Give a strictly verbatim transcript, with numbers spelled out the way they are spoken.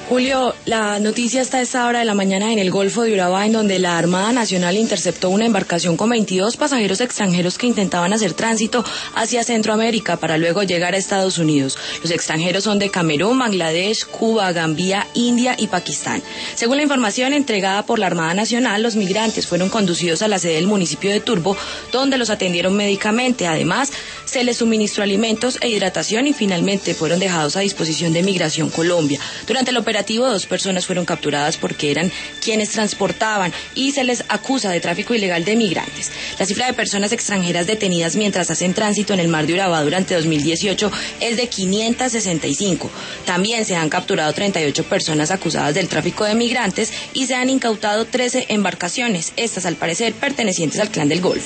Julio, la noticia está a esta hora de la mañana en el Golfo de Urabá, en donde la Armada Nacional interceptó una embarcación con veintidós pasajeros extranjeros que intentaban hacer tránsito hacia Centroamérica para luego llegar a Estados Unidos. Los extranjeros son de Camerún, Bangladesh, Cuba, Gambia, India y Pakistán. Según la información entregada por la Armada Nacional, los migrantes fueron conducidos a la sede del municipio de Turbo, donde los atendieron médicamente. Además, se les suministró alimentos e hidratación y finalmente fueron dejados a disposición de Migración Colombia. Durante el operativo, dos personas fueron capturadas porque eran quienes transportaban y se les acusa de tráfico ilegal de migrantes. La cifra de personas extranjeras detenidas mientras hacen tránsito en el mar de Urabá durante dos mil dieciocho es de quinientas sesenta y cinco. También se han capturado treinta y ocho personas acusadas del tráfico de migrantes y se han incautado trece embarcaciones, estas al parecer pertenecientes al Clan del Golfo.